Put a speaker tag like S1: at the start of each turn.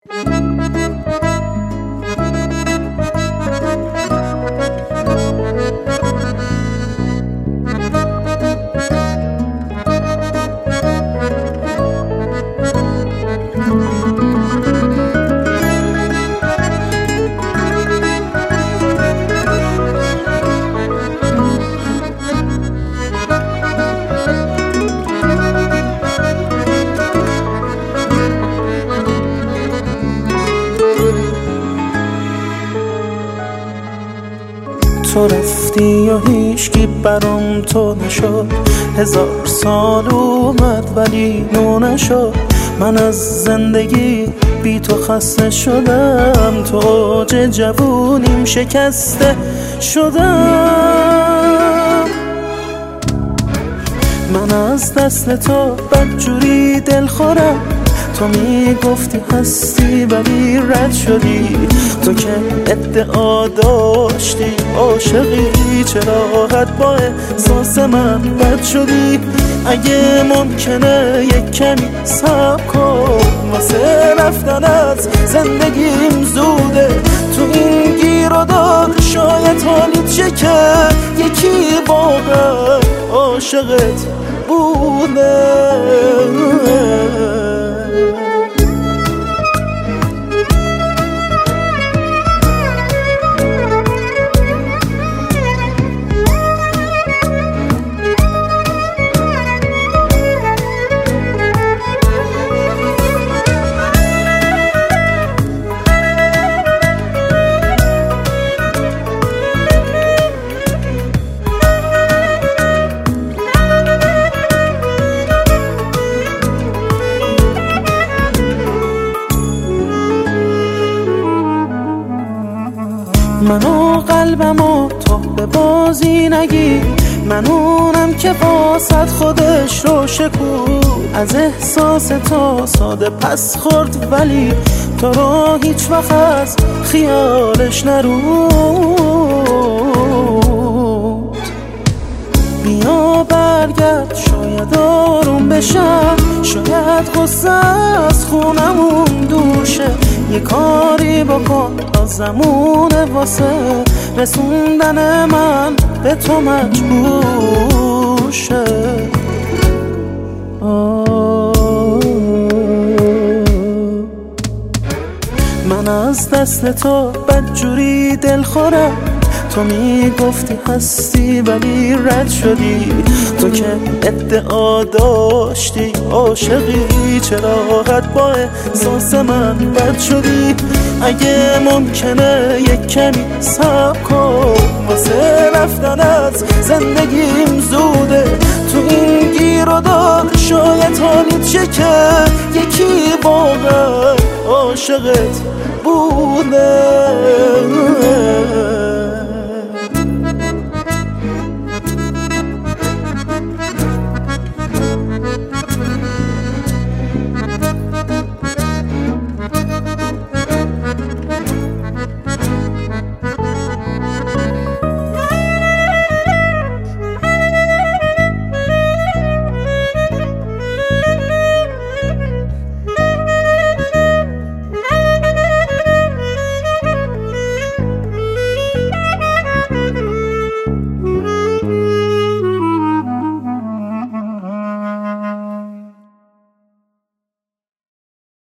S1: تو رفتی و هیچکی برام تو نشد، 1000 سال اومد ولی نو نشد. من از زندگی بی تو خسته شدم، تو اوج جوونیم شکسته شدم. من از دست تو بدجوری دل خورم، تو میگفتی هستی ولی رد شدی. تو که ادعا داشتی عاشقی، چرا حد با احساس من بد شدی؟ اگه ممکنه یک کمی صبر کن، واسه رفتن از زندگیم زوده. تو این گیر و دار شاید حالیت شه که یکی واقعا عاشقت بوده. منو قلبمو تو به بازی نگیر، من اونم که واسط خودش رو شکوه. از احساس تو ساده پس خورد ولی تو رو هیچ وقت از خیالش نرود. بیا برگرد شاید آروم بشم، شاید غصه از خونمون دور شه. یه کاری بکن زمونه واسه رسوندن من به تو مجبور شه. من از دست تو بدجوری دل خورم، تو میگفتی هستی ولی رد شدی. تو که ادعا داشتی عاشقی، چرا حد با احساس من بد شدی؟ اگه ممکنه یک کمی صبر کن، واسه رفتن از زندگیم زوده. تو این گیر و دار شاید حالیت شه که یکی واقعا عاشقت